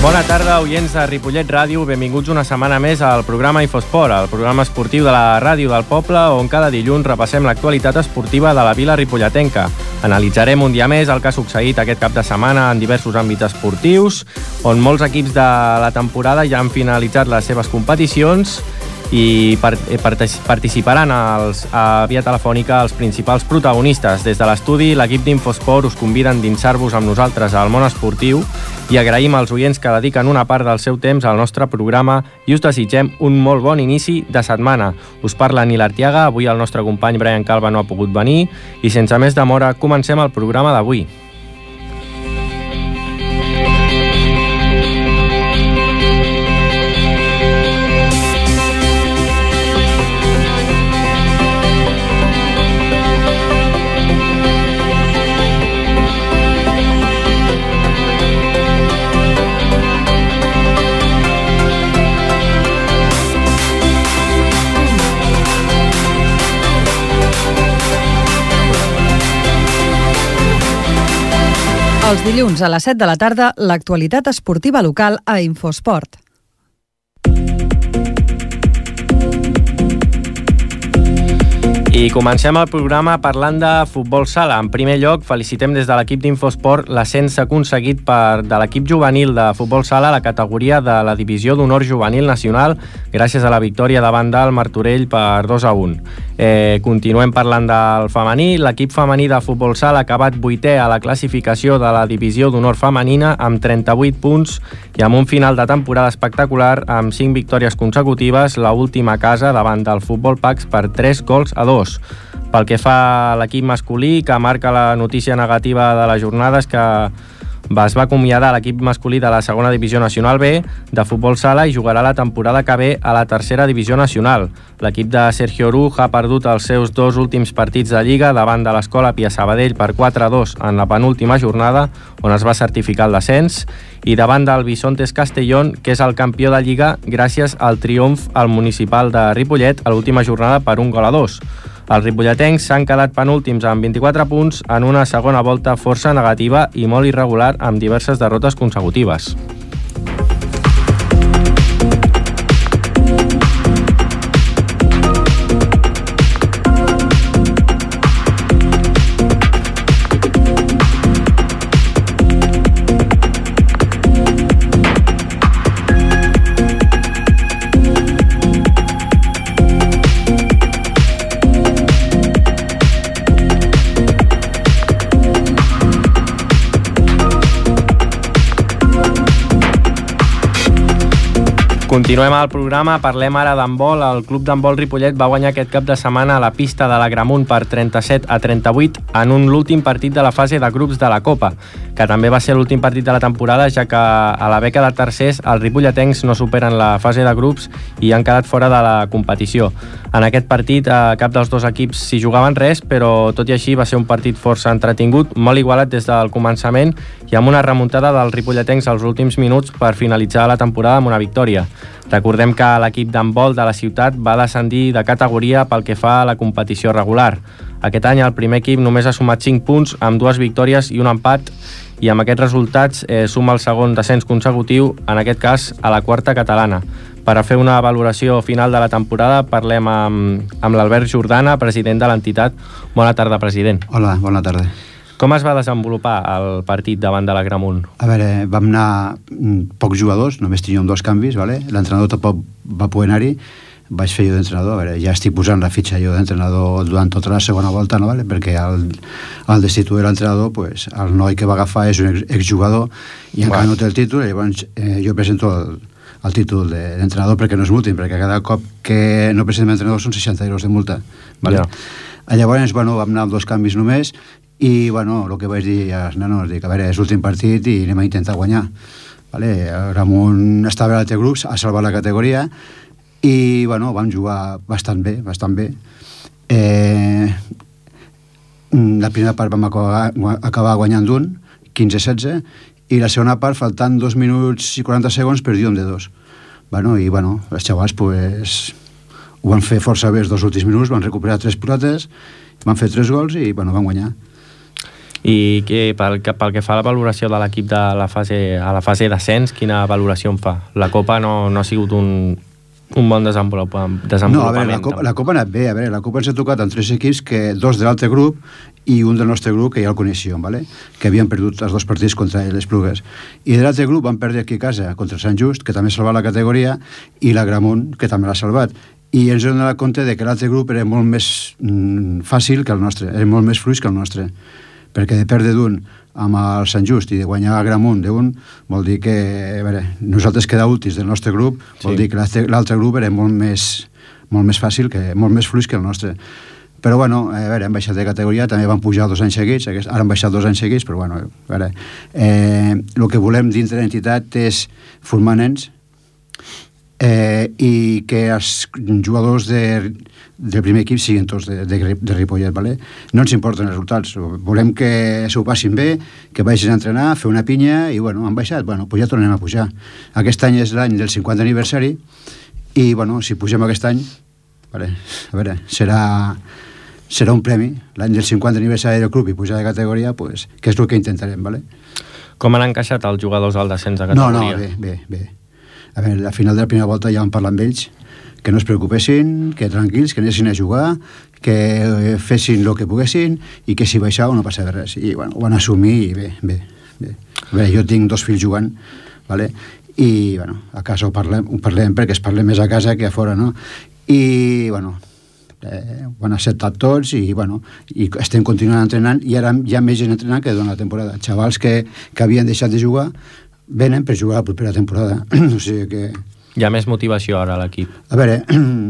Bona tarda, oients de Ripollet Ràdio. Benvinguts una setmana més al programa Infosport, el programa esportiu de la ràdio del poble, on cada dilluns repassem l'actualitat esportiva de la vila ripolletenca. Analitzarem un dia més el que ha succeït aquest cap de setmana en diversos àmbits esportius, on molts equips de la temporada ja han finalitzat les seves competicions i participaran a via telefònica els principals protagonistes. Des de l'estudi, l'equip d'Infosport us convida a endinsar-vos amb nosaltres al món esportiu i agraïm als oients que dediquen una part del seu temps al nostre programa i us desitgem un molt bon inici de setmana. Us parla Nil Artiaga, avui el nostre company Brian Calva no ha pogut venir i sense més demora comencem el programa d'avui. Els dilluns a les 7 de la tarda, l'actualitat esportiva local a Infosport. I comencem el programa parlant de futbol sala. En primer lloc, felicitem des de l'equip d'Infosport l'ascens aconseguit de l'equip juvenil de futbol sala a la categoria de la Divisió d'Honor Juvenil Nacional gràcies a la victòria davant del Martorell per 2-1. Continuem parlant del femení. L'equip femení de futbol sala ha acabat 8è a la classificació de la Divisió d'Honor Femenina amb 38 punts i amb un final de temporada espectacular amb 5 victòries consecutives, la última a casa davant del Futbol Pax per 3-2. Pel que fa a l'equip masculí, que marca la notícia negativa de la jornada, és que es va acomiadar l'equip masculí de la segona divisió nacional B de futbol sala i jugarà la temporada que ve a la tercera divisió nacional. L'equip de Sergio Oruj ha perdut els seus 2 últims partits de Lliga davant de l'Escola Pia Sabadell per 4-2 en la penúltima jornada, on es va certificar el descens, i davant del Bisontes Castellón, que és el campió de Lliga gràcies al triomf al municipal de Ripollet a l'última jornada per 1-2. Els ripolletens s'han quedat penúltims amb 24 punts en una segona volta força negativa i molt irregular amb diverses derrotes consecutives. Continuem al programa, parlem ara d'handbol. El club d'handbol Ripollet va guanyar aquest cap de setmana a la pista de l'Agramunt per 37-38 en l'últim partit de la fase de grups de la Copa, que també va ser l'últim partit de la temporada, ja que a la beca de tercers els ripolletens no superen la fase de grups i han quedat fora de la competició. En aquest partit cap dels dos equips s'hi jugaven res, però tot i així va ser un partit força entretingut, molt igualat des del començament i amb una remuntada dels ripolletens als últims minuts per finalitzar la temporada amb una victòria. Recordem que l'equip d'handbol de la ciutat va descendir de categoria pel que fa a la competició regular. Aquest any el primer equip només ha sumat 5 punts amb 2 victòries i un empat i amb aquests resultats suma el segon descens consecutiu, en aquest cas a la quarta catalana. Per a fer una valoració final de la temporada parlem amb l'Albert Jordana, president de l'entitat. Bona tarda, president. Hola, bona tarda. Com es va desenvolupar el partit davant de l'Agramunt? A veure, vam anar pocs jugadors, només teníem 2 canvis, ¿vale? L'entrenador tampoc va poder anar-hi, vaig fer jo d'entrenador. A veure, ja estic posant la fitxa jo d'entrenador durant tota la segona volta, no? ¿Vale? Perquè al destituir l'entrenador, pues, el noi que va agafar és un exjugador i encara no té el títol, i llavors jo presento el títol d'entrenador perquè no es multin, perquè cada cop que no presentem l'entrenador són 60 euros de multa, ¿vale? Llavors, bueno, vam anar amb 2 canvis només i, bueno, el que vaig dir als nanos, dic, a veure, és l'últim partit i anem a intentar guanyar, ¿vale? Ramon estava a l'altre grup, ha salvat la categoria i, bueno, vam jugar bastant bé. La primera part vam acabar guanyant d'un, 15-16, i la segona part, faltant 2 minuts i 40 segons, perdíem de 2. Bueno, i, bueno, els xavals, pues, ho van fer força bé els 2 últims minuts, van recuperar 3 pilotes, van fer 3 gols i, bueno, van guanyar. I pel que fa a la valoració de l'equip a la fase d'ascens, quina valoració en fa? La Copa no ha sigut un bon desenvolupament. No, a veure, la Copa ha anat bé. A veure, la Copa ens ha tocat amb 3 equips, dos de l'altre grup i un del nostre grup, que ja el coneixíem, ¿vale? Que havien perdut els 2 partits contra les Plugues. I de l'altre grup van perdre aquí a casa contra Sant Just, que també ha salvat la categoria, i la Gramunt, que també l'ha salvat. I ens hem donat compte que l'altre grup era molt més fàcil que el nostre, era molt més fluix que el nostre, perquè de perdre d'un amb el Sant Just i de guanyar a Gramunt d'un, vol dir que, a veure, nosaltres quedar últims del nostre grup, vol dir que l'altre grup era molt més fàcil, molt més fluix que el nostre. Però, bueno, a veure, hem baixat de categoria, també van pujar 2 anys seguits, ara han baixat 2 anys seguits, però, bueno, a veure, el que volem dintre l'entitat és formar nens i que els jugadors del primer equip siguin tots de Ripollet, ¿vale? No ens importen els resultats, volem que s'ho passin bé, que vagin a entrenar, fer una pinya, i, bueno, han baixat, bueno, pues ja tornem a pujar. Aquest any és l'any del 50 aniversari, i, bueno, si pugem aquest any, vale, a veure, serà un premi, l'any del 50 aniversari del club i pujar de categoria, pues, que és el que intentarem, ¿vale? Com han encaixat els jugadors al descens de categoria? No, bé. A veure, al final de la primera volta ja vam parlar amb ells, que no es preocupessin, que tranquils, que anessin a jugar, que fessin el que poguessin i que si baixava no passava res. I, bueno, ho van assumir i bé. A veure, jo tinc 2 fills jugant, ¿vale? I, bueno, a casa ho parlem perquè es parlem més a casa que a fora, no? I, bueno, ho han acceptat tots i, bueno, i estem continuant entrenant i ara hi ha més gent entrenant que durant la temporada. Xavals que havien deixat de jugar venen per jugar la propera temporada. O sigui que... Hi ha més motivació ara a l'equip. A veure,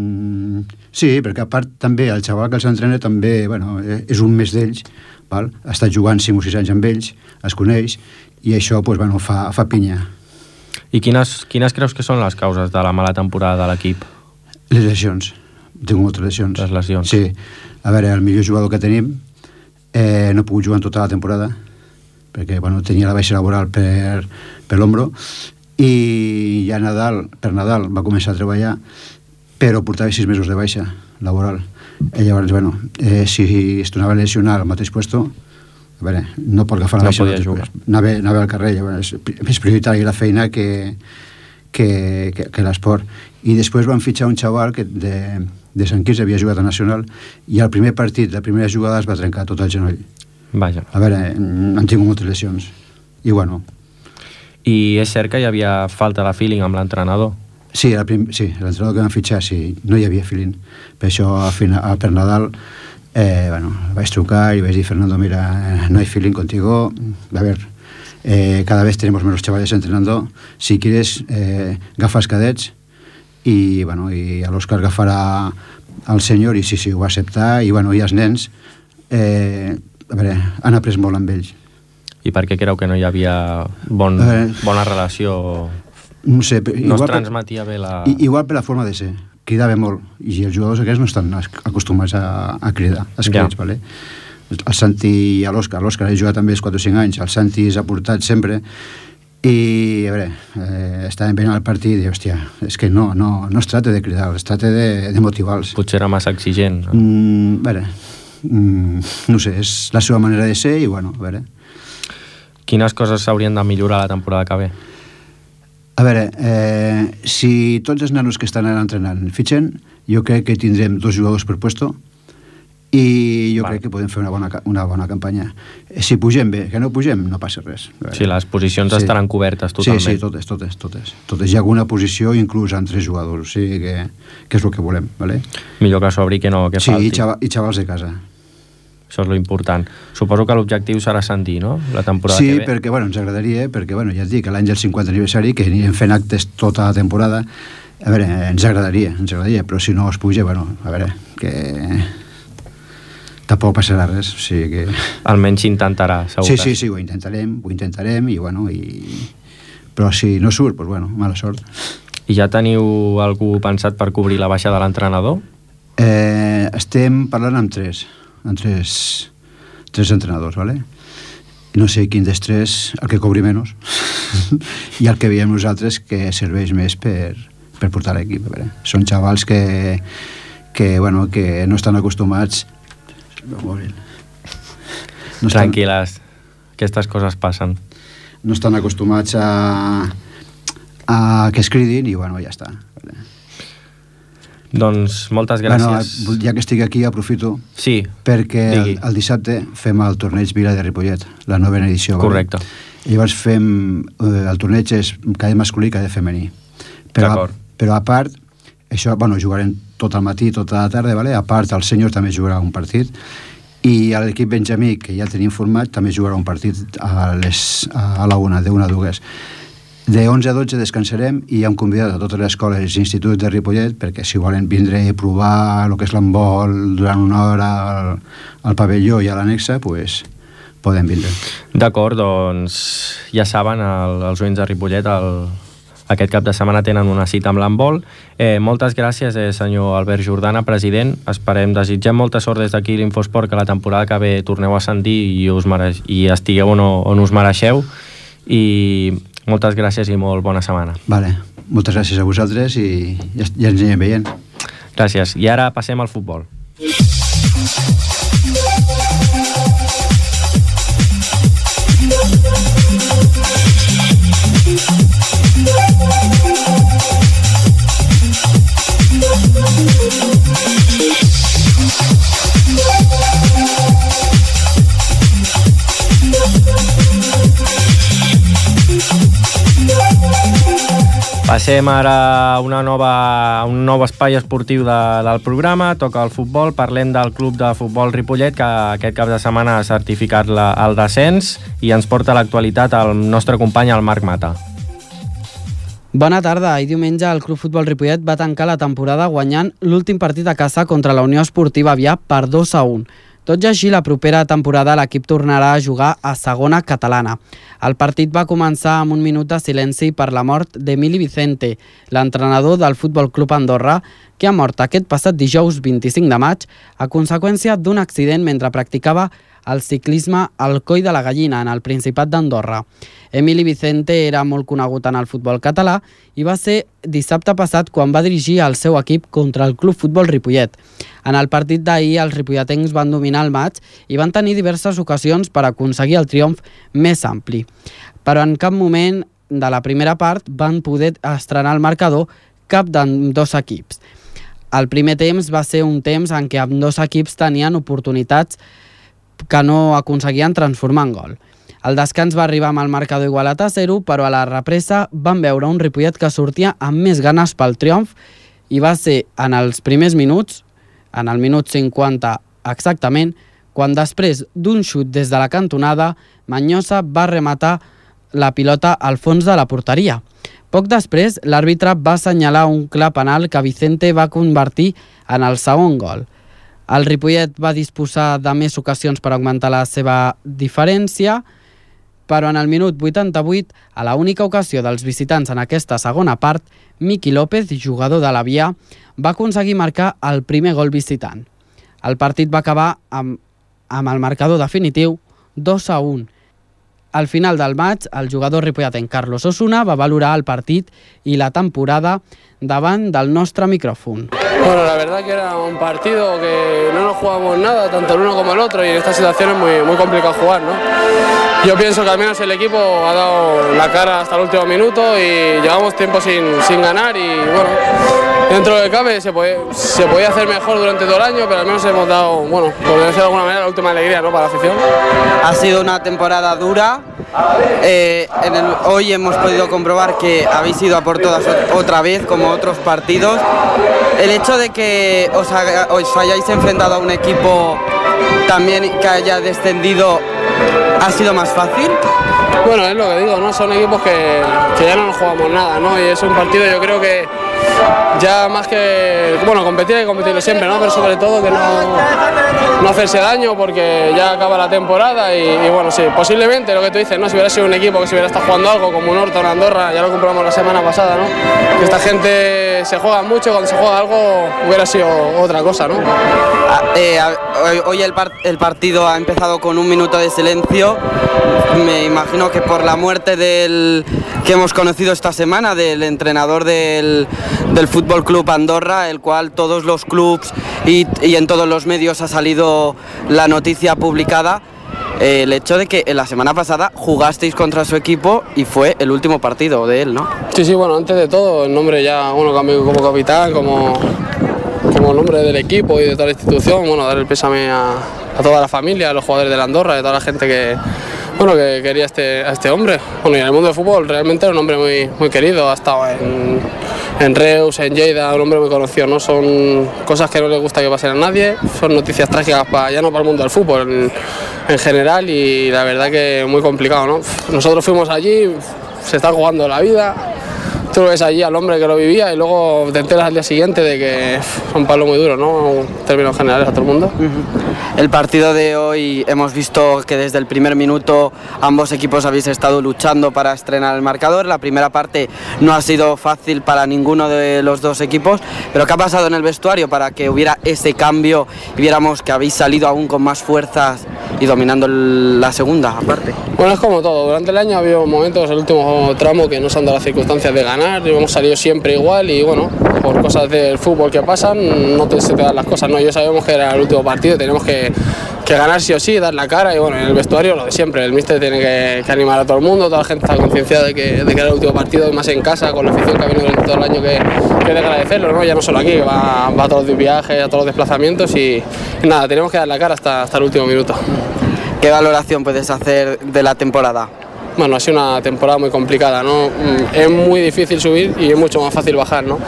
sí, perquè a part també el xaval que els entrena també, bueno, és un més d'ells, val? Ha estat jugant 5 o 6 anys amb ells, es coneix, i això, pues, bueno, fa pinya. I quines creus que són les causes de la mala temporada de l'equip? Les lesions. Tinc moltes lesions. Les lesions. Sí. A veure, el millor jugador que tenim no ha pogut jugar en tota la temporada perquè, bueno, tenia la baixa laboral per l'ombro, i ja per Nadal va començar a treballar, però portava 6 mesos de baixa laboral. I llavors, bueno, si es tornava a lesionar al mateix puesto, a veure, no pot agafar la baixa, anava al carrer. Llavors, és prioritari la feina que l'esport. I després van fitxar un xaval que de Sant Quirze havia jugat a Nacional, i al primer partit, la primera jugada, es va trencar tot el genoll. Vaja. A veure, han tingut moltes lesions. I, bueno... I és cert que hi havia falta de feeling amb l'entrenador? Sí, l'entrenador que van fitxar, sí, no hi havia feeling. Per això, per Nadal, bueno, vaig trucar i vaig dir, Fernando, mira, no hay feeling contigo. A ver, cada vez tenemos menos chavales entrenando. Si quieres, gafas cadets. I, bueno, i a l'Òscar agafarà al senyor, i sí, ho va acceptar. I, bueno, i els nens, a veure, han après molt amb ells. I per què creu que no hi havia bona relació? No sé. No es transmetia bé la... Igual per la forma de ser. Cridava molt. I els jugadors aquests no estan acostumats a cridar, als crits, vale? El Santi i l'Òscar. L'Òscar ha jugat també 4 o 5 anys. El Santi s'ha portat sempre. I, a veure, estàvem veient el partit i, hòstia, és que no es tracta de cridar, es tracta de motivar-los. Potser era massa exigent. A veure, no sé, és la seva manera de ser i, bueno, a veure. Quines coses s'haurien de millorar la temporada que ve? A veure, si tots els nanos que estan ara entrenant fitxen, jo crec que tindrem 2 jugadors per puesto i jo crec que podem fer una bona campanya. Si pugem bé, que no pugem, no passa res. Sí, les posicions estaran cobertes totalment. Sí, totes. Hi ha alguna posició inclús en 3 jugadors, o sigui que és el que volem, ¿vale? Millor que s'obri que no que falti. Sí, i xavals de casa. Això és lo important. Suposo que l'objectiu serà sentir, no?, la temporada que ve. Sí, perquè, bueno, ens agradaria, perquè, bueno, ja et dic, l'any del 50 aniversari, que anirem fent actes tota la temporada, a veure, ens agradaria, però si no es puja, bueno, a veure, que tampoc passarà res, o sigui que... Almenys s'intentarà, segur. Sí, ho intentarem, i, bueno, però si no surt, doncs, bueno, mala sort. I ja teniu algú pensat per cobrir la baixa de l'entrenador? Estem parlant amb tres entrenadors, ¿vale? No sé quin dels 3, el que cobri menys, i el que veiem nosaltres que serveix més per portar l'equip. Són xavals que no estan acostumats... Tranquil·les. aquestes coses passen. No estan acostumats a que es cridin i bueno, ja està. Doncs moltes gràcies. Bueno, ja que estic aquí aprofito perquè el dissabte fem el torneig Vila de Ripollet, la 9ª edició. Correcte. I llavors fem el torneig és cada masculí i cada femení. Però a part, això, bueno, jugarem tot el matí, tota la tarda, vale? A part el senyor també jugarà un partit i l'equip Benjamí, que ja tenim format, també jugarà un partit a la 1, de 1 a 2. De 11 a 12 descansarem i hem convidat a totes les escoles i instituts de Ripollet perquè si volen vindre i provar el que és l'handbol durant una hora al pavelló i a l'annexa, pues, poden vindre. D'acord, doncs ja saben, els oients de Ripollet aquest cap de setmana tenen una cita amb l'handbol. Moltes gràcies, senyor Albert Jordana, president. Desitgem molta sort des d'aquí l'Infosport, que la temporada que ve torneu a ascendir i estigueu on us mereixeu. I moltes gràcies i molt bona setmana. Vale. Moltes gràcies a vosaltres i ja ens anem veient. Gràcies. I ara passem al futbol. Passem ara a un nou espai esportiu del programa. Toca el futbol. Parlem del Club de Futbol Ripollet, que aquest cap de setmana ha certificat el descens, i ens porta a l'actualitat el nostre company, el Marc Mata. Bona tarda. Ahir diumenge el Club Futbol Ripollet va tancar la temporada guanyant l'últim partit a casa contra la Unió Esportiva Avià per 2-1. Tot i així, la propera temporada l'equip tornarà a jugar a segona catalana. El partit va començar amb un minut de silenci per la mort d'Emili Vicente, l'entrenador del Futbol Club Andorra, que ha mort aquest passat dijous 25 de maig a conseqüència d'un accident mentre practicava el ciclisme al Coll de la Gallina, en el Principat d'Andorra. Emili Vicente era molt conegut en el futbol català i va ser dissabte passat quan va dirigir el seu equip contra el Club Futbol Ripollet. En el partit d'ahir, els ripolletens van dominar el maig i van tenir diverses ocasions per aconseguir el triomf més ampli. Però en cap moment de la primera part van poder estrenar el marcador cap d'ambdós equips. El primer temps va ser un temps en què ambdós equips tenien oportunitats que no aconseguien transformar en gol. El descans va arribar amb el marcador igualat a 0, però a la represa van veure un Ripollet que sortia amb més ganes pel triomf i va ser en els primers minuts, en el minut 50 exactament, quan després d'un xut des de la cantonada, Manyosa va rematar la pilota al fons de la porteria. Poc després, l'àrbitre va assenyalar un clar penal que Vicente va convertir en el segon gol. El Ripollet va disposar de més ocasions per augmentar la seva diferència, però en el minut 88, a la única ocasió dels visitants en aquesta segona part, Miqui López, jugador de l'Avià, va aconseguir marcar el primer gol visitant. El partit va acabar amb el marcador definitiu 2-1. Al final del maig, el jugador ripolletens Carlos Osuna va valorar el partit i la temporada davant del nostre micrófono. Bueno, la verdad que era un partido que no nos jugamos nada, tanto el uno como el otro, y en esta situación es muy complicado jugar, ¿no? Yo pienso que al menos el equipo ha dado la cara hasta el último minuto y llevamos tiempo sin ganar y bueno, dentro de lo que cabe se podía hacer mejor durante todo el año, pero al menos hemos dado, bueno, por decirlo de alguna manera, la última alegría, ¿no?, para la afición. Ha sido una temporada dura. Hoy hemos podido comprobar que habéis ido a por todas otra vez, como otros partidos. El hecho de que os hayáis enfrentado a un equipo también que haya descendido, ¿ha sido más fácil? Bueno, es lo que digo, ¿no? Son equipos que ya no nos jugamos nada, ¿no? Y es un partido, yo creo que ya más que, bueno, competir hay que competirlo siempre, ¿no? Pero sobre todo que no hacerse daño porque ya acaba la temporada y bueno, sí, posiblemente lo que tú dices, ¿no? Si hubiera sido un equipo que se hubiera estado jugando algo como un Horta o un Andorra, ya lo comprobamos la semana pasada, ¿no? Que esta gente se juega mucho, cuando se juega algo hubiera sido otra cosa, ¿no? Hoy el partido ha empezado con un minuto de silencio. Me imagino que por la muerte que hemos conocido esta semana del entrenador del Fútbol Club Andorra, el cual todos los clubs y en todos los medios ha salido la noticia publicada. el hecho de que en la semana pasada jugasteis contra su equipo y fue el último partido de él, ¿no? Sí, bueno, antes de todo, el nombre ya, cambió como capitán, como nombre del equipo y de toda la institución, dar el pésame a toda la familia, a los jugadores de la Andorra, a toda la gente que quería a este hombre. Y en el mundo del fútbol realmente era un hombre muy, muy querido, ha estado en Reus, en Lleida, un hombre muy conocido, ¿no? Son cosas que no le gusta que pasen a nadie, son noticias trágicas ya no para el mundo del fútbol en general, y la verdad que muy complicado, ¿no? Nosotros fuimos allí, se está jugando la vida. Tú lo ves allí al hombre que lo vivía y luego te enteras al día siguiente de que es un palo muy duro, ¿no? En términos generales a todo el mundo. El partido de hoy hemos visto que desde el primer minuto ambos equipos habéis estado luchando para estrenar el marcador. La primera parte no ha sido fácil para ninguno de los dos equipos, pero ¿qué ha pasado en el vestuario para que hubiera ese cambio y viéramos que habéis salido aún con más fuerzas y dominando la segunda aparte? Bueno, es como todo, durante el año ha habido momentos, el último tramo, que no se han dado las circunstancias de ganar, y hemos salido siempre igual y por cosas del fútbol que pasan no se te dan las cosas, ¿no? Yo sabemos que era el último partido y tenemos que ganar sí o sí, dar la cara, y en el vestuario lo de siempre, el míster tiene que animar a todo el mundo, toda la gente está concienciada de que era el último partido, más en casa, con la afición que ha venido durante todo el año, que es de agradecerlo, ¿no? Ya no solo aquí, va a todos los viajes, a todos los desplazamientos y nada, tenemos que dar la cara hasta el último minuto. ¿Qué valoración puedes hacer de la temporada? Bueno, ha sido una temporada muy complicada, ¿no? Es muy difícil subir y es mucho más fácil bajar, ¿no?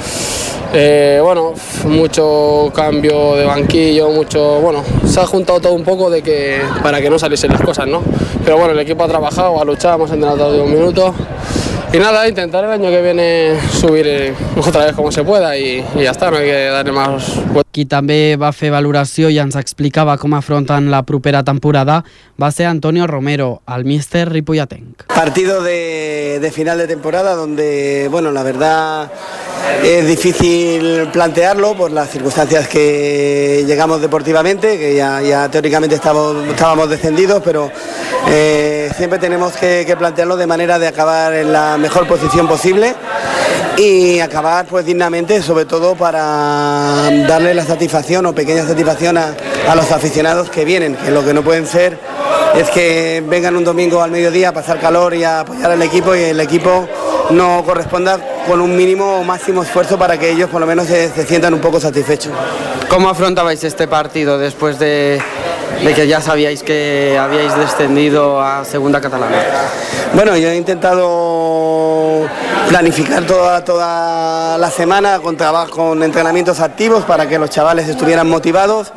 Mucho cambio de banquillo, se ha juntado todo un poco para que no saliesen las cosas, ¿no? Pero el equipo ha trabajado, ha luchado, hemos entrenado todos los minutos. Y nada, intentar el año que viene subir otra vez como se pueda i ja està, no hay que darle más. Qui també va fer valoració i ens explicava com afronten la propera temporada va ser Antonio Romero, el míster ripollatenc. Partido de final de temporada donde, la verdad es difícil plantearlo por las circunstancias que llegamos deportivamente, que ya teóricamente estábamos descendidos, pero siempre tenemos que plantearlo de manera de acabar en la mejor posición posible y acabar dignamente, sobre todo para darle la satisfacción o pequeña satisfacción a los aficionados que vienen, que lo que no pueden ser es que vengan un domingo al mediodía a pasar calor y a apoyar al equipo y el equipo no corresponda con un mínimo o máximo esfuerzo para que ellos por lo menos se sientan un poco satisfechos. ¿Cómo afrontabais este partido después de que ya sabíais que habíais descendido a Segunda Catalana? Yo he intentado planificar toda la semana con entrenamientos activos para que los chavales estuvieran motivados,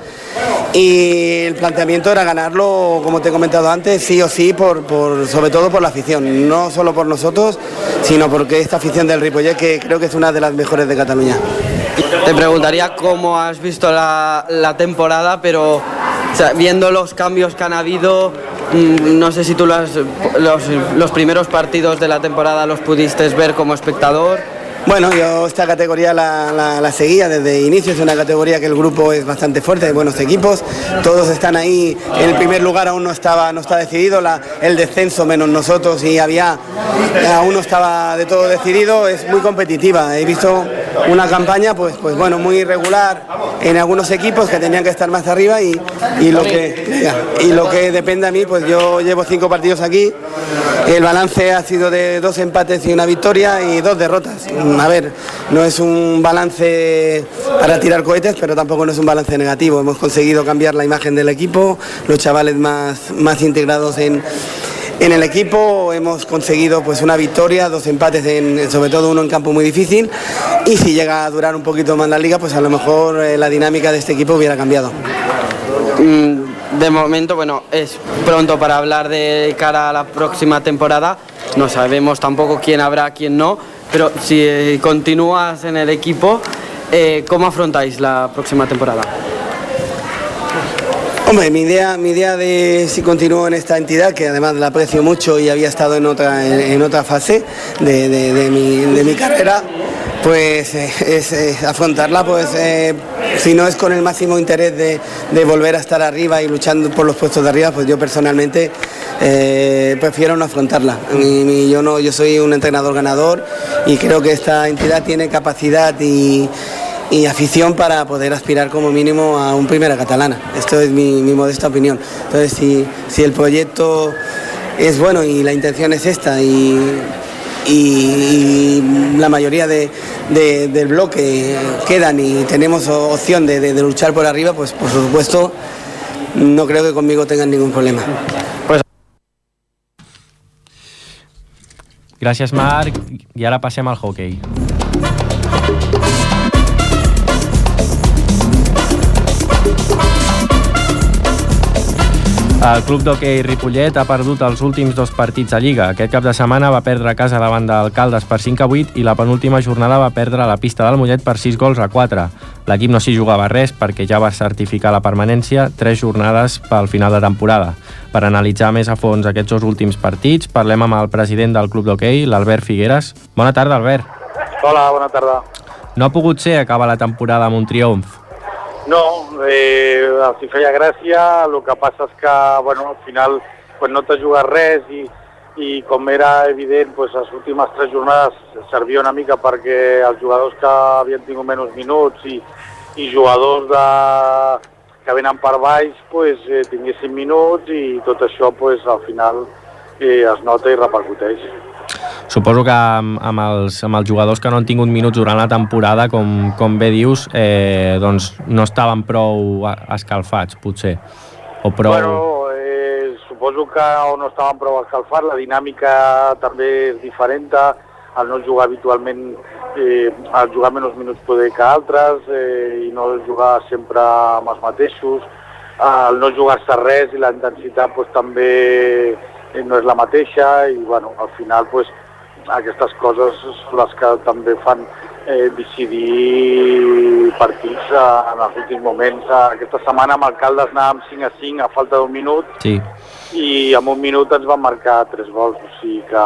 y el planteamiento era ganarlo, como te he comentado antes, sí o sí, sobre todo por la afición, no solo por nosotros, sino porque esta afición del Ripollet, que creo que es una de las mejores de Cataluña. Te preguntaría cómo has visto la temporada, pero viendo los cambios que han habido, no sé si tú los primeros partidos de la temporada los pudiste ver como espectador. Yo esta categoría la seguía desde inicio, es una categoría que el grupo es bastante fuerte, hay buenos equipos, todos están ahí, en el primer lugar aún no está decidido, el descenso menos nosotros, y aún no estaba de todo decidido, es muy competitiva, he visto una campaña muy irregular en algunos equipos que tenían que estar más arriba y lo que depende a mí, yo llevo 5 partidos aquí, el balance ha sido de 2 empates y 1 victoria y 2 derrotas. A ver, no es un balance para tirar cohetes, pero tampoco no es un balance negativo. Hemos conseguido cambiar la imagen del equipo, los chavales más integrados en el equipo, hemos conseguido 1 victoria, 2 empates, sobre todo 1 en campo muy difícil, y si llega a durar un poquito más la liga, a lo mejor la dinámica de este equipo hubiera cambiado. De momento, es pronto para hablar de cara a la próxima temporada, no sabemos tampoco quién habrá, quién no, pero si continúas en el equipo, ¿cómo afrontáis la próxima temporada? Mi idea de si continúo en esta entidad, que además la aprecio mucho y había estado en otra fase de mi carrera, es afrontarla, si no es con el máximo interés de volver a estar arriba y luchando por los puestos de arriba, yo personalmente prefiero no afrontarla. Yo soy un entrenador ganador y creo que esta entidad tiene capacidad y y afición para poder aspirar como mínimo a un Primera Catalana. Esto es mi modesta opinión. Entonces, si el proyecto es bueno y la intención es esta y la mayoría del bloque quedan y tenemos opción de luchar por arriba, pues por supuesto no creo que conmigo tengan ningún problema. Gràcies, Marc. I ara passem al hoquei. El club d'hoquei Ripollet ha perdut els últims 2 partits a Lliga. Aquest cap de setmana va perdre a casa davant d'Alcaldes per 5-8 i la penúltima jornada va perdre a la pista del Mollet per 6-4. L'equip no s'hi jugava res perquè ja va certificar la permanència 3 jornades pel final de temporada. Per analitzar més a fons aquests 2 últims partits, parlem amb el president del club d'hoquei, l'Albert Figueras. Bona tarda, Albert. Hola, bona tarda. No ha pogut ser acabar la temporada amb un triomf? No, els hi feia gràcia, el que passa és que bueno, al final no t'has jugat res i com era evident, les últimes 3 jornades servia una mica perquè els jugadors que havien tingut menys minuts i jugadors que venen per baix tinguessin minuts i tot això al final es nota i repercuteix. Suposo que amb els jugadors que no han tingut minuts durant la temporada, com bé dius, doncs no estaven prou escalfats, potser, o prou... Bueno, suposo que no estaven prou escalfats, la dinàmica també és diferent, al no jugar habitualment, al jugar menys minuts poder que altres, i no jugar sempre amb els mateixos, al no jugar-se res i la intensitat també no és la mateixa i bueno, al final aquestes coses són les que també fan decidir partits en els últims moments. Aquesta setmana amb Alcaldes anàvem 5-5 a falta d'1 minut i en 1 minut ens van marcar 3 gols, o sigui que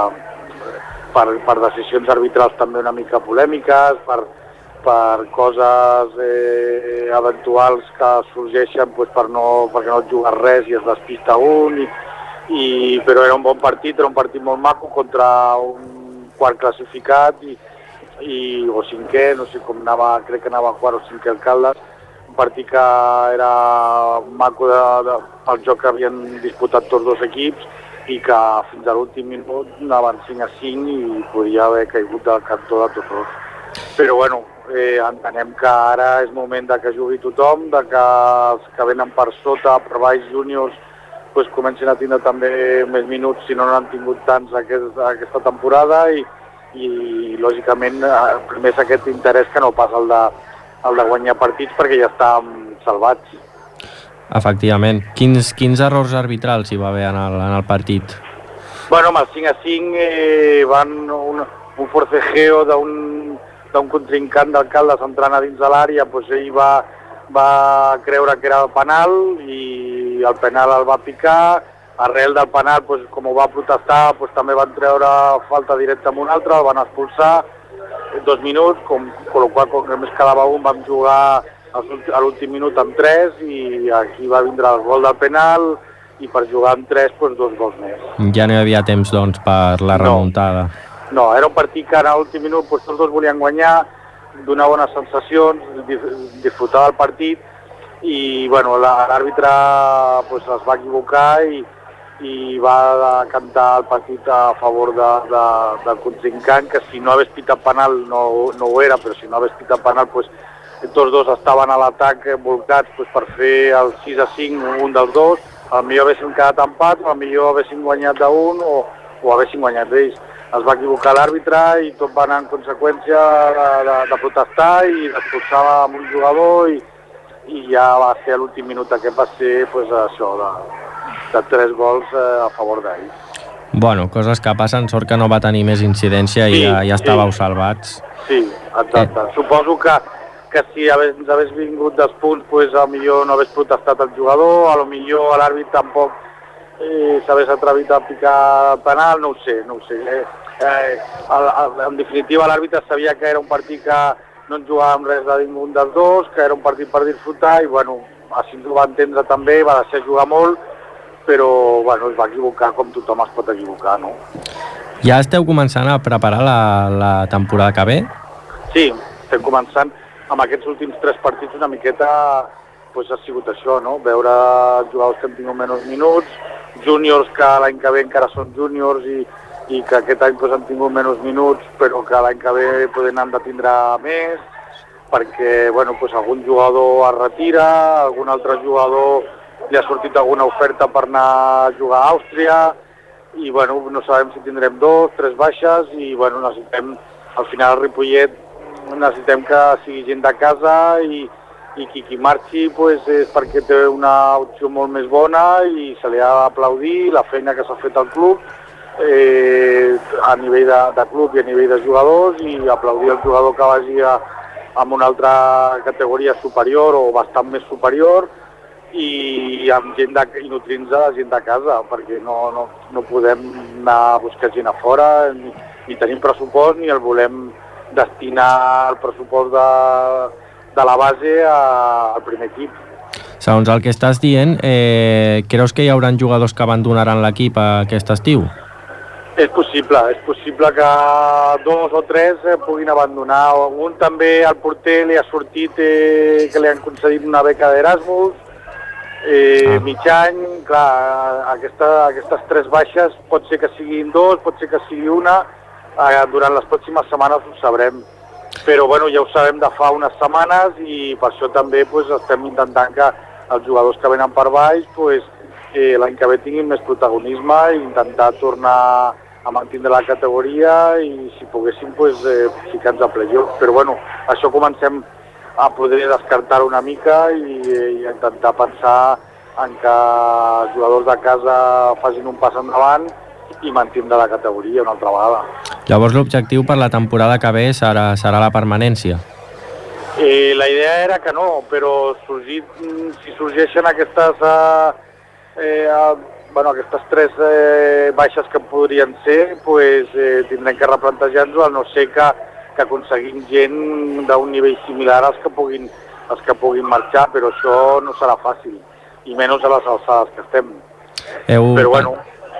per decisions arbitrals també una mica polèmiques, per coses eventuals que sorgeixen perquè no et jugues res i es despista un, però era un bon partit, era un partit molt maco contra un quart classificat o cinquè, no sé com anava, crec que anava quart o cinquè Alcaldes, un partit que era maco pel joc que havien disputat tots 2 equips i que fins a l'últim minut anaven 5-5 i podia haver caigut del cantó de tots 2. Però bueno, entenem que ara és moment que jugui tothom, que els que venen per sota, per baix júniors, comencin a tindre també més minuts si no n'han tingut tants aquesta temporada i lògicament primer és aquest interès que no pas el de guanyar partits perquè ja estàvem salvats. Efectivament. Quins errors arbitrals hi va haver en el partit? Bueno, amb el 5-5 van un forcejeo d'un contrincant d'Alcaldes entrant a dins de l'àrea, ell va creure que era el penal i el penal el va picar, arrel del penal com ho va protestar també van treure falta directa amb un altre, el van expulsar 2 minuts, amb la qual cosa només quedava un, vam jugar a l'últim minut amb 3 i aquí va vindre el gol del penal i per jugar amb 3 2 gols més. Ja no hi havia temps doncs per la remuntada. No, era un partit que a l'últim minut tots 2 volien guanyar, donar bones sensacions, disfrutar del partit i bueno, l'àrbitre es va equivocar i va cantar el partit a favor del contrincant, que si no hagués pitat penal no ho era, però si no hagués pitat penal tots 2 estaven a l'atac volcats per fer el 6-5 un dels 2, potser haguessin quedat empat, potser haguessin guanyat d'un o haguessin guanyat ells. Es va equivocar l'àrbitre i tot va anar en conseqüència de protestar i d'expulsar amb un jugador i ja va ser a l'últim minut que va ser això de 3 gols a favor d'ell. Bueno, coses que passen, sort que no va tenir més incidència i ja estàveu salvats. Sí, exacte. Suposo que si ens hagués vingut dels punts, potser no hagués protestat el jugador, potser l'àrbit tampoc s'hagués atrevit a picar el penal, no ho sé. En definitiva, l'àrbitre sabia que era un partit que no ens jugàvem res de ningú dels 2, que era un partit per disfrutar i bueno, així ens ho va entendre també, va deixar jugar molt, però bueno, es va equivocar com tothom es pot equivocar, no? Ja esteu començant a preparar la temporada que ve? Sí, estem començant. amb aquests últims 3 partits una miqueta pues, ha sigut això, no? Veure jugadors que han tingut menys minuts, júniors que l'any que ve encara són júniors i que aquest any pues, han tingut menys minuts, però que l'any que ve poden han de tindre més, perquè bueno, pues, algun jugador es retira, algun altre jugador li ha sortit alguna oferta per anar a jugar a Àustria, i bueno, no sabem si tindrem 2, 3 baixes, i bueno, necessitem, al final al Ripollet, necessitem que sigui gent de casa i qui marxi pues, és perquè té una opció molt més bona i se li ha d'aplaudir la feina que s'ha fet al club a nivell de club i a nivell de jugadors, i aplaudir el jugador que vagi a una altra categoria superior o bastant més superior, i amb gent i nutrint-se de gent de casa, perquè no podem anar a buscar gent a fora, ni tenim pressupost ni el volem destinar el pressupost de la base al primer equip. Segons el que estàs dient, creus que hi haurà jugadors que abandonaran l'equip aquest estiu? És possible que 2 o 3 puguin abandonar. Un també, al porter, li ha sortit que li han concedit una beca d'Erasmus, mig any, clar, aquestes 3 baixes pot ser que siguin 2, pot ser que sigui una, durant les pròximes setmanes ho sabrem. Però bueno, ja ho sabem de fa unes setmanes i per això també pues, estem intentant que els jugadors que venen per baix pues, l'any que ve tinguin més protagonisme i intentar tornar a mantenir la categoria i si poguéssim pues, ficar-nos a playoff. Però bueno, això comencem a poder descartar una mica i intentar pensar en que els jugadors de casa facin un pas endavant i mantindre la categoria una altra vegada. Llavors l'objectiu per la temporada que ve serà la permanència? La idea era que no, però si sorgeixen aquestes 3 baixes que podrien ser, pues, tindrem que replantejar-nos, al no ser que aconseguim gent d'un nivell similar als que puguin marxar, però això no serà fàcil, i menys a les alçades que estem. Però bueno,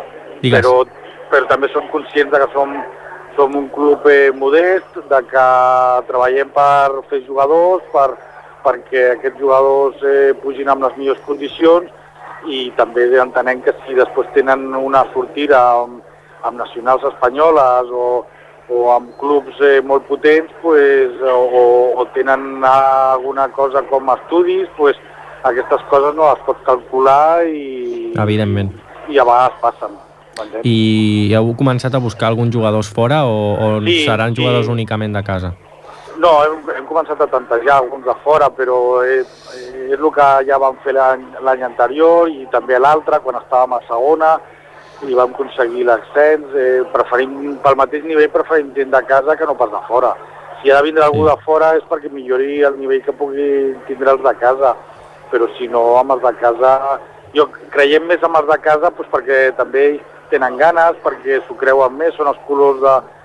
però també som conscients que som un club modest, de que treballem per fer jugadors, perquè aquests jugadors pugin amb les millors condicions, i també entenem que si després tenen una sortida amb nacionals espanyoles o amb clubs molt potents, pues, o tenen alguna cosa com estudis, pues, aquestes coses no les pots calcular i evidentment. I a vegades passen. I heu començat a buscar alguns jugadors fora o seran jugadors únicament de casa? No, hem començat a tantejar alguns de fora, però és el que ja vam fer l'any anterior i també l'altre, quan estàvem a segona, i vam aconseguir l'ascens. Pel mateix nivell preferim gent de casa que no pas de fora. Si ha de vindre algú de fora és perquè millori el nivell que pugui tindre els de casa, però si no, amb els de casa... Jo creiem més amb els de casa doncs, perquè també tenen ganes, perquè s'ho creuen més, són els colors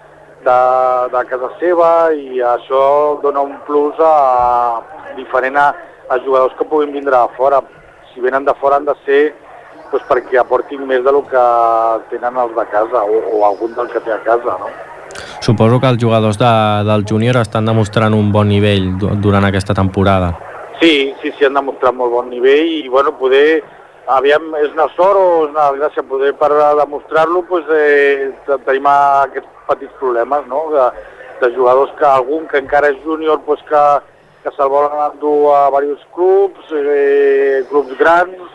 de casa seva, i això dona un plus diferent a jugadors que puguin vindre de fora. Si venen de fora han de ser doncs, perquè aportin més del que tenen els de casa o algun del que té a casa, no? Suposo que els jugadors del júnior estan demostrant un bon nivell durant aquesta temporada. Sí, han demostrat molt bon nivell i bueno, poder... Aviam, és una sort o és una gràcia poder per demostrar-lo, tenim aquests petits problemes, no? De jugadors que algun que encara és júnior que se'l volen endur a diversos clubs, clubs grans,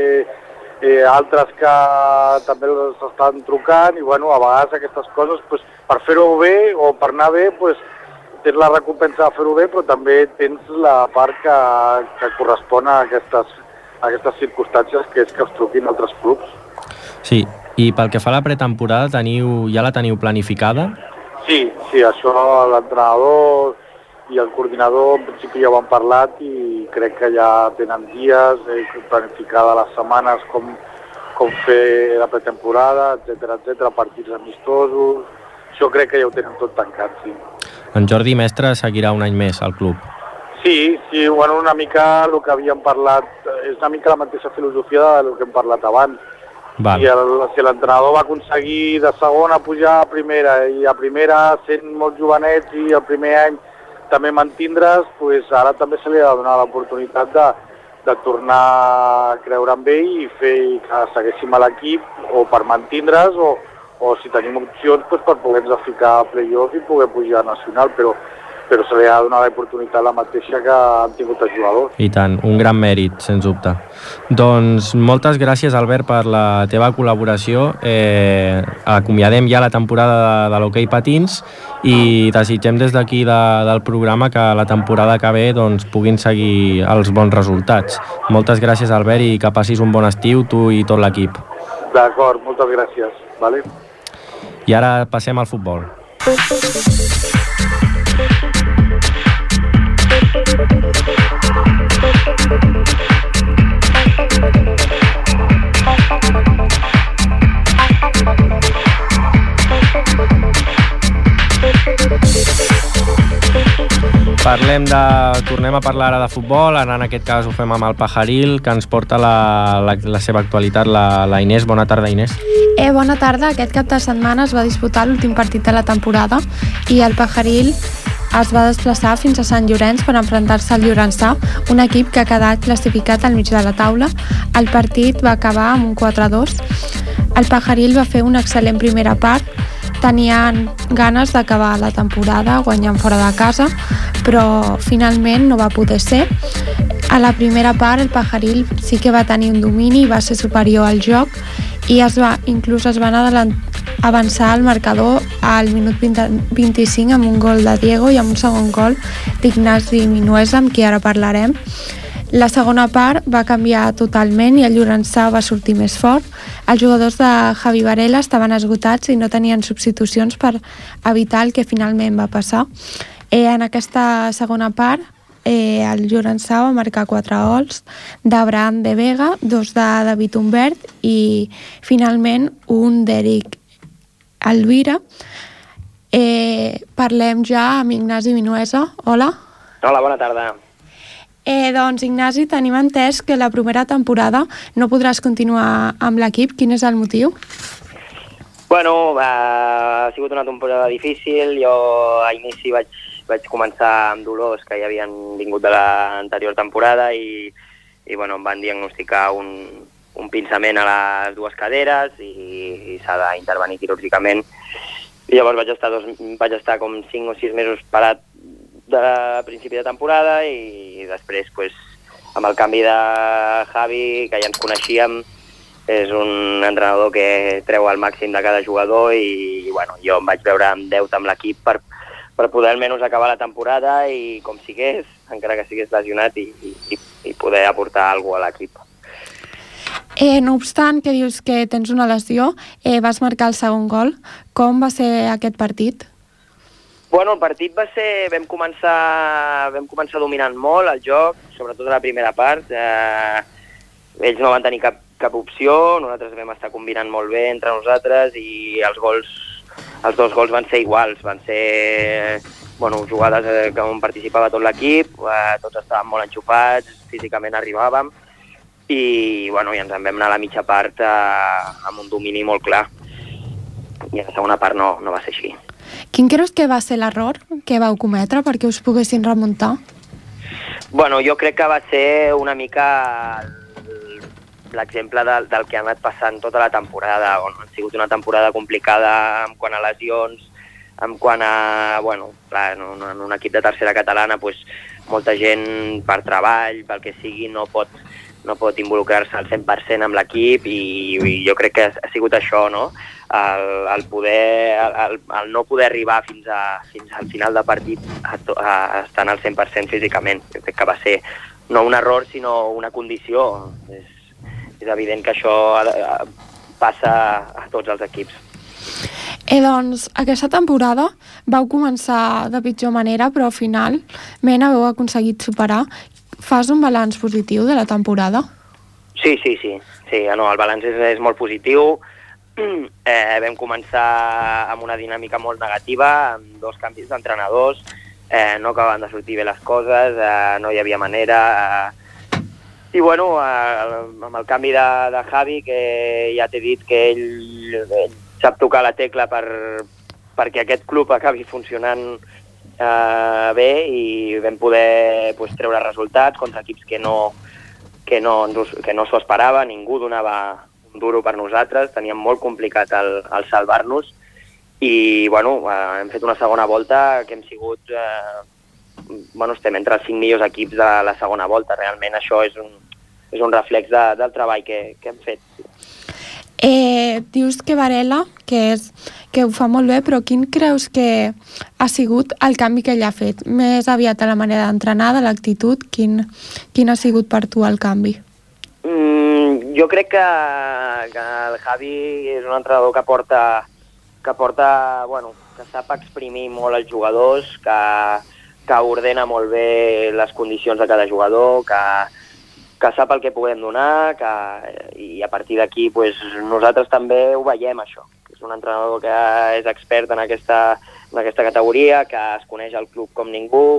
altres que també s'estan trucant, i bueno, a vegades aquestes coses per fer-ho bé o per anar bé tens la recompensa de fer-ho bé, però també tens la part que correspon a aquestes circumstàncies, que és que els truquin altres clubs. Sí, i pel que fa a la pretemporada, ja la teniu planificada? Sí, això l'entrenador i el coordinador en principi ja ho han parlat i crec que ja tenen dies planificada les setmanes com fer la pretemporada, etc, partits amistosos. Això crec que ja ho tenen tot tancat, sí. En Jordi Mestre seguirà un any més al club? Sí, bueno, una mica el que havíem parlat, és una mica la mateixa filosofia del que hem parlat abans. Si l'entrenador va aconseguir de segona pujar a primera i a primera sent molt jovenets i el primer any també mantindre's, pues ara també se li ha de donar l'oportunitat de tornar a creure en ell i fer que segueixin a l'equip o per mantindre's o si tenim opcions pues, per poder-nos ficar a play-off i poder pujar a nacional, però se li ha de donar l'oportunitat la mateixa que han tingut els jugadors. I tant, un gran mèrit, sens dubte. Doncs moltes gràcies, Albert, per la teva col·laboració. Acomiadem ja la temporada de l'hoquei patins i desitgem des d'aquí del programa que la temporada que ve doncs, puguin seguir els bons resultats. Moltes gràcies, Albert, i que passis un bon estiu, tu i tot l'equip. D'acord, moltes gràcies. Vale? I ara passem al futbol. Tornem a parlar ara de futbol, ara en aquest cas ho fem amb el Pajaril, que ens porta la seva actualitat, la Inés. Bona tarda, Inés. Bona tarda. Aquest cap de setmana es va disputar l'últim partit de la temporada i el Pajaril es va desplaçar fins a Sant Llorenç per enfrontar-se al Llorençà, un equip que ha quedat classificat al mig de la taula. El partit va acabar amb un 4-2. El Pajaril va fer una excel·lent primera part, tenien ganes d'acabar la temporada guanyant fora de casa, però finalment no va poder ser. A la primera part el Pajaril sí que va tenir un domini i va ser superior al joc i inclús es van avançar al marcador al minut 25 amb un gol de Diego i amb un segon gol d'Ignasi Minuesa, amb qui ara parlarem. La segona part va canviar totalment i el Llorençà va sortir més fort. Els jugadors de Javi Varela estaven esgotats i no tenien substitucions per evitar el que finalment va passar. En aquesta segona part el Llorençà va marcar 4 gols d'Abraham de Vega, 2 de David Humbert i finalment un d'Eric Alvira. Parlem ja amb Ignasi Minuesa. Hola. Hola, bona tarda. Doncs Ignasi, tenim entès que la primera temporada no podràs continuar amb l'equip. Quin és el motiu? Bueno, ha sigut una temporada difícil. Jo a inici vaig començar amb dolors que ja havien vingut de l'anterior temporada i bueno, em van diagnosticar un pinçament a les dues caderes i s'ha d'intervenir quirúrgicament. I llavors vaig estar com 5 o 6 mesos parat de principi de temporada i després pues, amb el canvi de Javi, que ja ens coneixíem, és un entrenador que treu el màxim de cada jugador i bueno, jo em vaig veure amb deute amb l'equip per poder almenys acabar la temporada i com sigués, encara que sigués lesionat i poder aportar alguna cosa a l'equip. No obstant que dius que tens una lesió, vas marcar el segon gol. Com va ser aquest partit? Bueno, el partit va ser... Vam començar dominant molt el joc, sobretot a la primera part. Ells no van tenir cap opció, nosaltres vam estar combinant molt bé entre nosaltres i els 2 gols van ser iguals. Van ser jugades on participava tot l'equip, tots estàvem molt enxufats, físicament arribàvem i ens en vam anar a la mitja part amb un domini molt clar. I a la segona part no va ser així. Quin creus que va ser l'error que vau cometre perquè us poguessin remuntar? Bueno, jo crec que va ser una mica l'exemple del que ha anat passant tota la temporada. Ha sigut una temporada complicada en quant a lesions, en quant a... en un equip de tercera catalana, molta gent per treball, pel que sigui, no pot involucrar-se al 100% amb l'equip i jo crec que ha sigut això, no? El no poder arribar fins al final de partit estant al 100% físicament. Jo crec que va ser no un error sinó una condició. És evident que això passa a tots els equips. Doncs aquesta temporada vau començar de pitjor manera, però al final heu aconseguit superar. Fas un balanç positiu de la temporada? Sí, el balanç és molt positiu. Vam començar amb una dinàmica molt negativa, amb 2 canvis d'entrenadors, no acabaven de sortir bé les coses, no hi havia manera. I amb el canvi de Javi, que ja t'he dit que ell sap tocar la tecla perquè aquest club acabi funcionant bé i vam poder treure resultats contra equips que no s'ho esperava, ningú donava un duro per nosaltres, teníem molt complicat el salvar-nos i hem fet una segona volta que hem sigut estem entre els 5 millors equips de la segona volta. Realment això és un reflex del treball que hem fet. Dius que Varela, que ho fa molt bé, però quin creus que ha sigut el canvi que ell ha fet? Més aviat a la manera d'entrenar, de l'actitud, quin ha sigut per tu el canvi? Jo crec que el Javi és un entrenador que sap exprimir molt els jugadors, que ordena molt bé les condicions de cada jugador, que sap el que podem donar, i a partir d'aquí nosaltres també ho veiem, això. És un entrenador que és expert en aquesta categoria, que es coneix el club com ningú,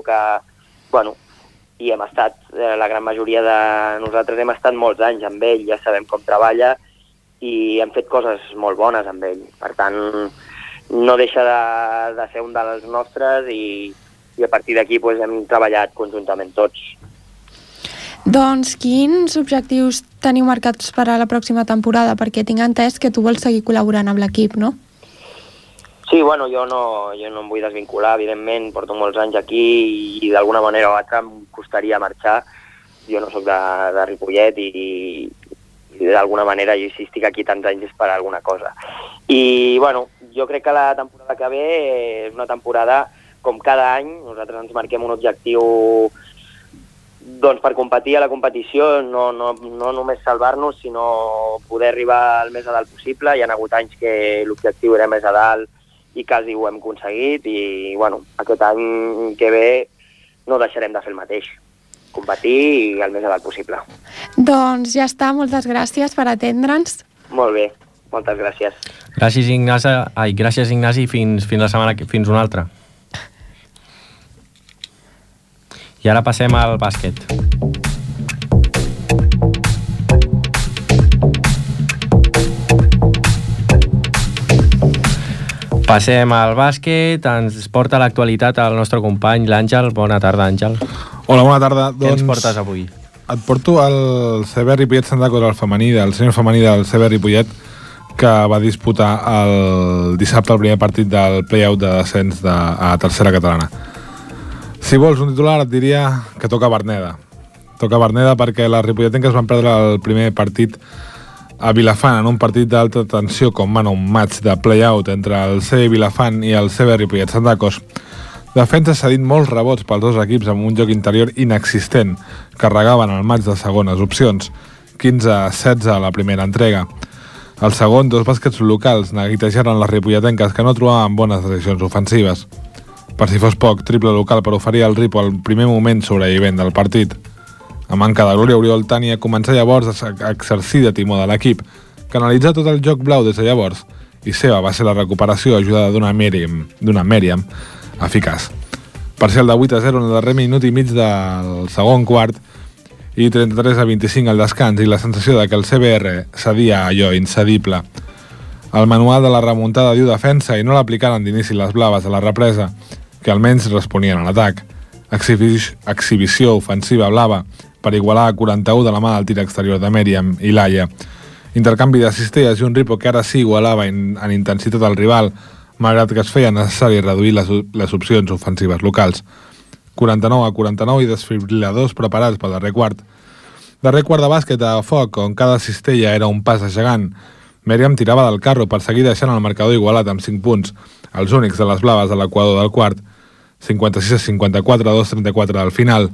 i hem estat, la gran majoria de nosaltres hem estat molts anys amb ell, ja sabem com treballa i hem fet coses molt bones amb ell. Per tant, no deixa de ser un dels nostres i a partir d'aquí hem treballat conjuntament tots. Doncs quins objectius teniu marcats per a la pròxima temporada? Perquè tinc entès que tu vols seguir col·laborant amb l'equip, no? Sí, jo no em vull desvincular, evidentment, porto molts anys aquí i d'alguna manera o altra em costaria marxar. Jo no sóc de Ripollet i d'alguna manera, si estic aquí tants anys és per alguna cosa. I, jo crec que la temporada que ve és una temporada com cada any. Nosaltres ens marquem un objectiu per competir a la competició, no només salvar-nos, sinó poder arribar al més a dalt possible. Hi ha hagut anys que l'objectiu era més a dalt i quasi ho hem aconseguit i, aquest any que ve no deixarem de fer el mateix, competir i el més a dalt possible. Doncs ja està, moltes gràcies per atendre'ns. Molt bé, moltes gràcies. Gràcies, Ignasi, fins una altra. I ara passem al bàsquet. Passem al bàsquet, ens porta l'actualitat el nostre company, l'Àngel. Bona tarda, Àngel. Hola, bona tarda. Què ens portes avui? Et porto el CB Ripollet Sant contra el femení, del sènior femení del CB Ripollet, que va disputar el dissabte el primer partit del play-out de descens a tercera catalana. Si vols un titular et diria que toca Verneda. Toca Verneda perquè les ripolletenques van perdre el primer partit a Vilafant en un partit d'alta tensió com un match de play-out entre el CB Vilafant i el CB Ripollet Sant Dacos. Defensa s'ha dit molts rebots pels dos equips amb un joc interior inexistent. Carregaven el maig de segones opcions, 15-16 a la primera entrega. Al segon, dos bàsquets locals neguitejaren les ripolletenques que no trobaven bones decisions ofensives. Per si fos poc, triple local per oferir al Ripo al primer moment sobrevivent del partit. A manca de Glòria Oriol, Tània comença llavors a exercir de timó de l'equip, que analitzà tot el joc blau des de llavors, i seva va ser la recuperació ajudada d'una Mèriam eficaç. Parcial de 8-0 en el darrer minut i mig del segon quart i 33-25 al descans, i la sensació de que el CBR cedia allò incedible. El manual de la remuntada diu defensa i no l'aplicaren d'inici les blaves a la represa, que almenys responien a l'atac. Exhibició ofensiva blava per igualar a 41 de la mà del tir exterior de Mèriam i Laia. Intercanvi de cistelles i un Ripo que ara sí igualava en intensitat al rival, malgrat que es feia necessari reduir les opcions ofensives locals. 49-49 i desfibriladors preparats pel darrer quart. Darrer quart de bàsquet a foc, on cada cistella era un pas de gegant. Mèriam tirava del carro per seguir deixant el marcador igualat amb 5 punts, els únics de les blaves de l'equador del quart. 56-54, 2-34 al final.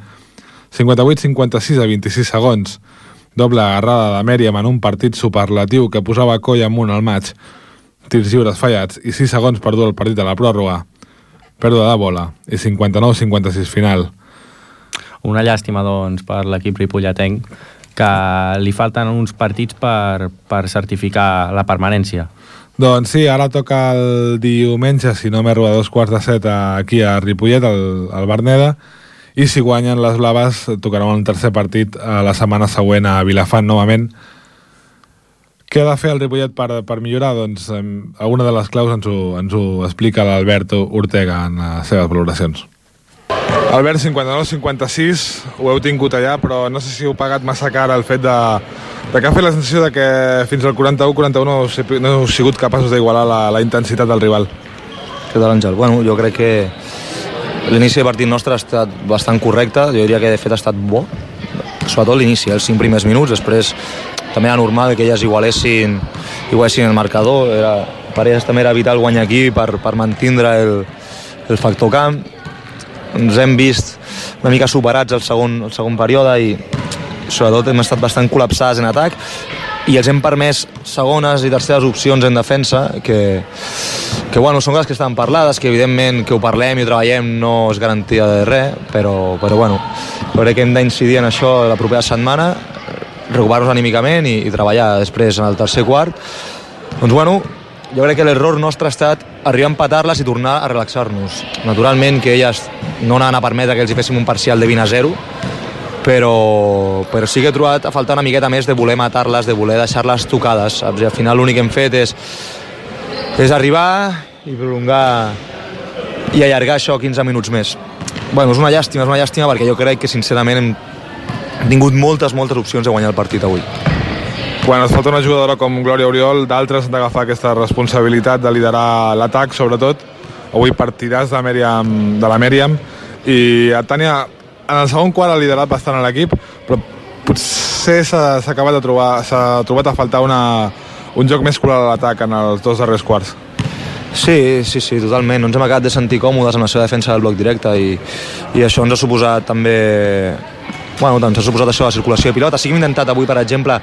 58-56 a 26 segons. Doble agarrada de Mèriam en un partit superlatiu que posava coll amunt al maig. Tirs lliures fallats i 6 segons per dur el partit a la pròrroga. Pèrdua de bola i 59-56 final. Una llàstima, doncs, per l'equip ripolletenc, que li falten uns partits per certificar la permanència. Doncs sí, ara toca el diumenge, si no m'erro, a 6:45 aquí a Ripollet, al Verneda, i si guanyen les blaves tocaran el tercer partit la setmana següent a Vilafant novament, Què ha de fer el Ripollet per millorar? Doncs alguna de les claus ens ho explica l'Albert Ortega en les seves valoracions. Albert, 59-56, ho heu tingut allà, però no sé si heu pagat massa car el fet de que ha fet la sensació de que fins al 41-41 no heu sigut capaços d'igualar la intensitat del rival. Què tal, Àngel? Bueno, jo crec que l'inici de partit nostre ha estat bastant correcte, jo diria que de fet ha estat bo, sobretot l'inici, els 5 primers minuts, després també era normal que elles igualessin el marcador, per elles també era vital guanyar aquí per mantindre el factor camp. Ens hem vist una mica superats al segon període i sobretot hem estat bastant col·lapsats en atac i els hem permès segones i terceres opcions en defensa que bueno, són coses que estan parlades, que evidentment que ho parlem i ho treballem no és garantia de res, però bueno, crec que hem d'incidir en això la propera setmana, recuperar-nos anímicament i treballar després en el tercer quart. Doncs bueno, jo crec que l'error nostre ha estat arribar a empatar-les i tornar a relaxar-nos. Naturalment que elles no anaven a permetre que els hi féssim un parcial de 20-0, però sí que he trobat a faltar una miqueta més de voler matar-les, de voler deixar-les tocades. Al final l'únic que hem fet és arribar i prolongar i allargar això 15 minuts més. Bueno, és una llàstima perquè jo crec que sincerament hem tingut moltes opcions de guanyar el partit avui. Quan ens falta una jugadora com Glòria Oriol, d'altres han d'agafar aquesta responsabilitat de liderar l'atac, sobretot. Avui partiràs de la Mèriam. I Tània, en el segon quart ha liderat bastant l'equip, però potser s'ha trobat a faltar un joc més coral a l'atac en els 2 darrers quarts. Sí, totalment. No ens hem acabat de sentir còmodes en la seva defensa del bloc directe i això ens ha suposat també... Bueno, doncs ha suposat això, la circulació de pilota. Sí que hem intentat avui, per exemple,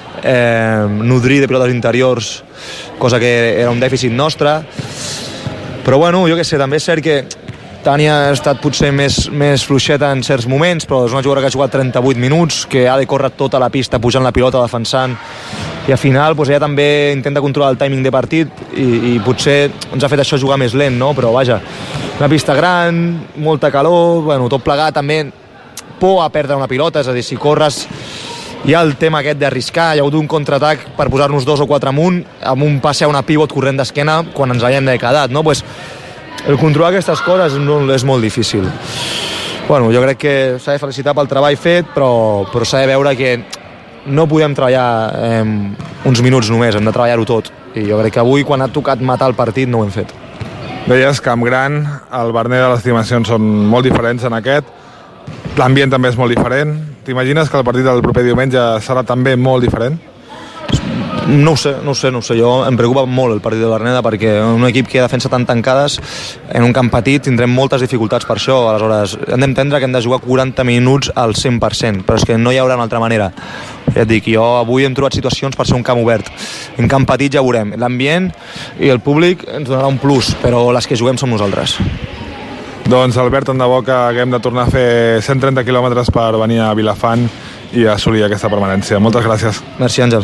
nodrir de pilotes interiors, cosa que era un dèficit nostre. Però bueno, jo què sé, també és cert que Tània ha estat potser més fluixeta en certs moments, però és una jugadora que ha jugat 38 minuts, que ha de córrer tota la pista pujant la pilota, defensant, i al final ella també intenta controlar el timing de partit i potser ens ha fet això jugar més lent, no? Però vaja, una pista gran, molta calor, bueno, tot plegat també por a perdre una pilota, és a dir, si corres hi ha el tema aquest d'arriscar, hi ha hagut un contraatac per posar-nos 2 o 4 amunt, amb un passe a una pivot corrent d'esquena quan ens havíem de quedat, no? Pues, el controlar aquestes coses és molt difícil. Bueno, jo crec que s'ha de felicitar pel treball fet, però s'ha de veure que no podem treballar uns minuts només, hem de treballar-ho tot. I jo crec que avui, quan ha tocat matar el partit, no ho hem fet. Deies Camp Gran, el Berneda, les dimensions són molt diferents en aquest, l'ambient també és molt diferent. T'imagines que el partit del proper diumenge serà també molt diferent? No ho sé. Jo em preocupa molt el partit de Berneda perquè un equip que defensa tan tancades en un camp petit tindrem moltes dificultats per això. Aleshores, hem d'entendre que hem de jugar 40 minuts al 100%, però és que no hi haurà una altra manera. Ja et dic, jo avui hem trobat situacions per ser un camp obert. En camp petit ja veurem. L'ambient i el públic ens donarà un plus, però les que juguem som nosaltres. Doncs Albert, tant de bo que haguem de tornar a fer 130 quilòmetres per venir a Vilafant i assolir aquesta permanència. Moltes gràcies. Merci, Àngel.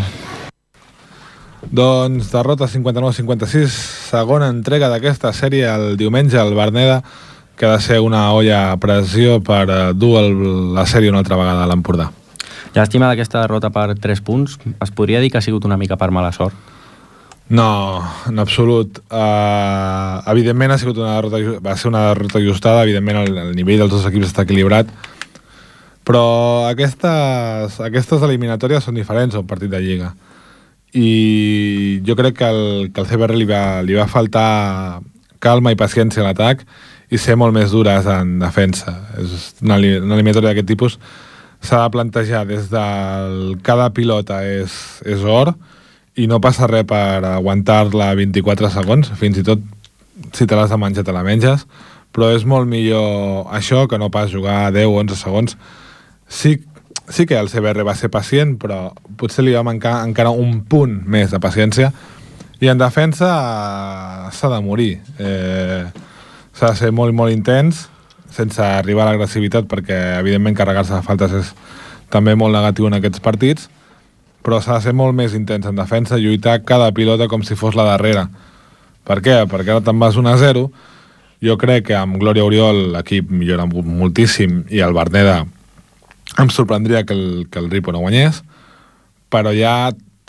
Doncs derrota 59-56, segona entrega d'aquesta sèrie el diumenge al Berneda, que ha de ser una olla a pressió per dur la sèrie una altra vegada a l'Empordà. Llàstima d'aquesta derrota per 3 punts. Es podria dir que ha sigut una mica per mala sort? No, en absolut. Evidentment va ser una derrota ajustada, evidentment el nivell dels dos equips està equilibrat, però aquestes eliminatòries són diferents a un partit de Lliga. I jo crec que al CBR li va faltar calma i paciència a l'atac i ser molt més dures en defensa. És una eliminatòria d'aquest tipus s'ha de plantejar des del cada pilota és or i no passa res per aguantar-la 24 segons, fins i tot si te l'has de menjar te la menges, però és molt millor això que no pas jugar 10 o 11 segons. Sí que el CBR va ser pacient, però potser li va mancar encara un punt més de paciència, i en defensa s'ha de morir. S'ha de ser molt, molt intens, sense arribar a l'agressivitat, perquè evidentment carregar-se de faltes és també molt negatiu en aquests partits, però s'ha de ser molt més intens en defensa, lluitar cada pilota com si fos la darrera. Per què? Perquè ara te'n vas 1-0. Jo crec que amb Glòria Oriol l'equip millora moltíssim i el Berneda em sorprendria que el Ripo no guanyés, però ja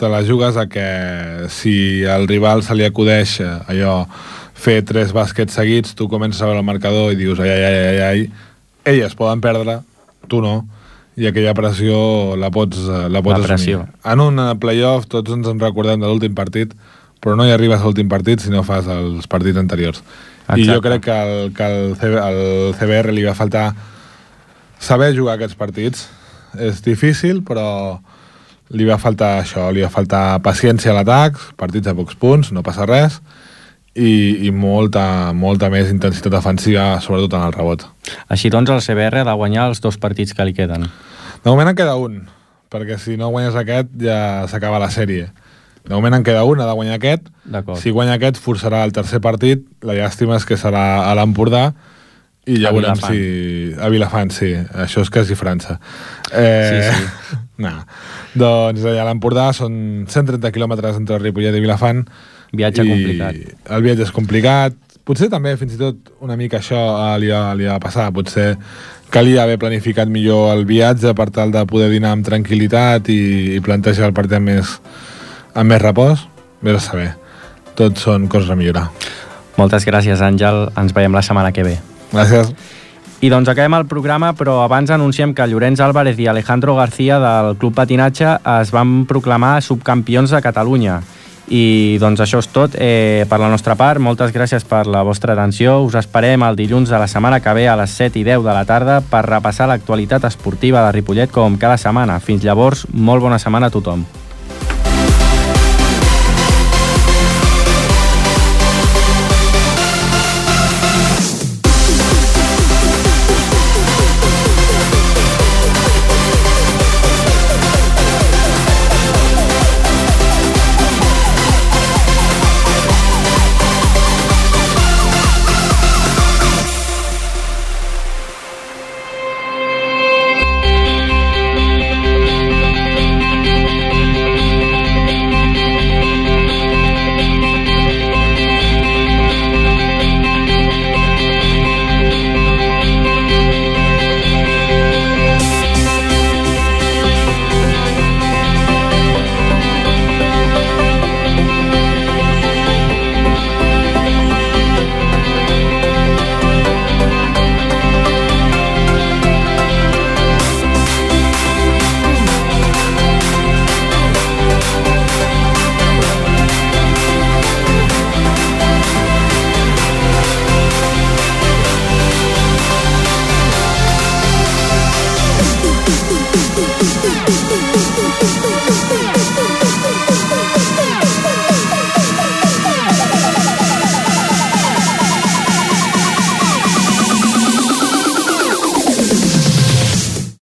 te la jugues a que si al rival se li acudeix allò, fer 3 bàsquets seguits, tu comences a veure el marcador i dius ai, elles poden perdre, tu no, i aquella pressió la pots assumir. En un playoff tots ens en recordem de l'últim partit, però no hi arribes a l'últim partit si no fas els partits anteriors. Exacte. I jo crec que al CBR li va faltar saber jugar aquests partits. És difícil, però li va faltar això, li va faltar paciència a l'atac, partits a pocs punts, no passa res, i molta més intensitat defensiva, sobretot en el rebot. Així doncs el CBR ha de guanyar els 2 partits que li queden. De moment en queda un, perquè si no guanyes aquest ja s'acaba la sèrie. De moment en queda un, ha de guanyar aquest. Si guanya aquest forçarà el tercer partit, la llàstima és que serà a l'Empordà, i ja veurem si... A Vilafant, sí. Això és quasi França. Sí. No. Doncs a l'Empordà són 130 quilòmetres entre Ripollet i Vilafant. Viatge complicat. El viatge és complicat. Potser també, fins i tot, una mica això li va passar. Potser calia haver planificat millor el viatge per tal de poder dinar amb tranquil·litat i plantejar el partit amb més repòs. Vés a saber. Tot són coses a millorar. Moltes gràcies, Àngel. Ens veiem la setmana que ve. Gràcies. I doncs acabem el programa, però abans anunciem que Llorenç Álvarez i Alejandro García del Club Patinatge es van proclamar subcampions de Catalunya. I doncs això és tot per la nostra part. Moltes gràcies per la vostra atenció. Us esperem el dilluns de la setmana que ve a les 7:10 de la tarda per repassar l'actualitat esportiva de Ripollet com cada setmana. Fins llavors, molt bona setmana a tothom.